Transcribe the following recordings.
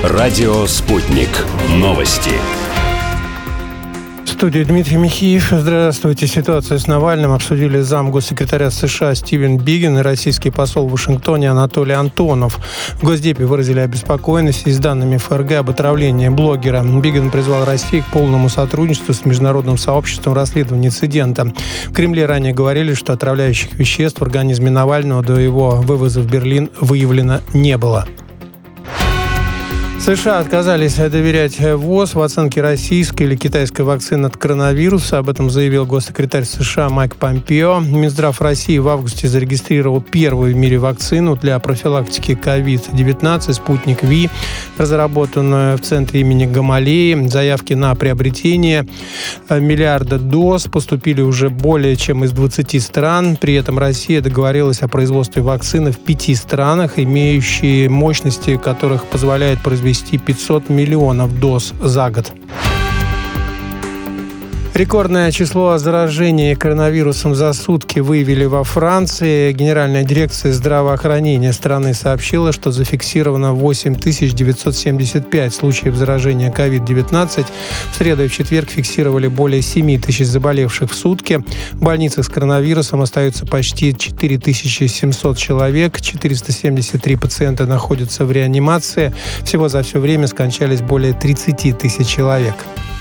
Радио «Спутник». Новости. В студии Дмитрий Михеев. Здравствуйте. Ситуацию с Навальным обсудили замгоссекретаря США Стивен Биггин и российский посол в Вашингтоне Анатолий Антонов. В Госдепе выразили обеспокоенность с данными ФРГ об отравлении блогера. Биггин призвал Россию к полному сотрудничеству с международным сообществом в расследовании инцидента. В Кремле ранее говорили, что отравляющих веществ в организме Навального до его вывоза в Берлин выявлено не было. США отказались доверять ВОЗ в оценке российской или китайской вакцины от коронавируса. Об этом заявил госсекретарь США Майк Помпео. Минздрав России в августе зарегистрировал первую в мире вакцину для профилактики COVID-19 «Спутник Ви», разработанную в центре имени Гамалеи. Заявки на приобретение миллиарда доз поступили уже более чем из 20 стран. При этом Россия договорилась о производстве вакцины в 5 странах, имеющие мощности, которых позволяет произвести 500 миллионов доз за год. Рекордное число заражений коронавирусом за сутки выявили во Франции. Генеральная дирекция здравоохранения страны сообщила, что зафиксировано 8975 случаев заражения COVID-19. В среду и в четверг фиксировали более 7 тысяч заболевших в сутки. В больницах с коронавирусом остаются почти 4700 человек. 473 пациента находятся в реанимации. Всего за все время скончались более 30 тысяч человек.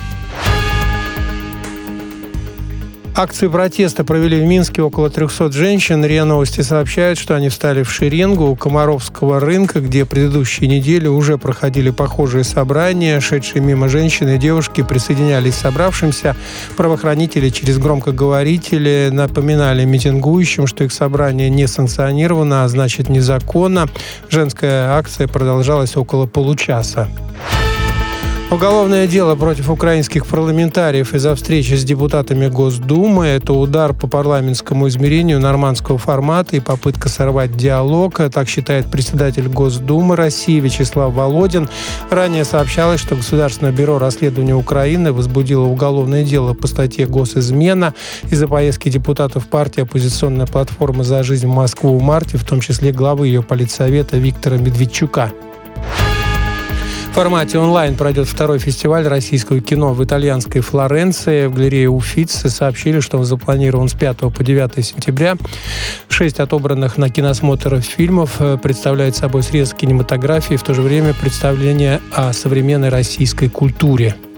Акции протеста провели в Минске около 300 женщин. РИА Новости сообщают, что они встали в шеренгу у Комаровского рынка, где предыдущие недели уже проходили похожие собрания. Шедшие мимо женщины и девушки присоединялись к собравшимся. Правоохранители через громкоговорители напоминали митингующим, что их собрание не санкционировано, а значит незаконно. Женская акция продолжалась около получаса. Уголовное дело против украинских парламентариев из-за встречи с депутатами Госдумы – это удар по парламентскому измерению нормандского формата и попытка сорвать диалог. Так считает председатель Госдумы России Вячеслав Володин. Ранее сообщалось, что Государственное бюро расследования Украины возбудило уголовное дело по статье «Госизмена» из-за поездки депутатов партии «Оппозиционная платформа за жизнь» в Москву в марте, в том числе главы ее политсовета Виктора Медведчука. В формате онлайн пройдет второй фестиваль российского кино в итальянской Флоренции. В галерее Уффици сообщили, что он запланирован с 5 по 9 сентября. 6 отобранных на киносмотр фильмов представляют собой срез кинематографии, в то же время представление о современной российской культуре.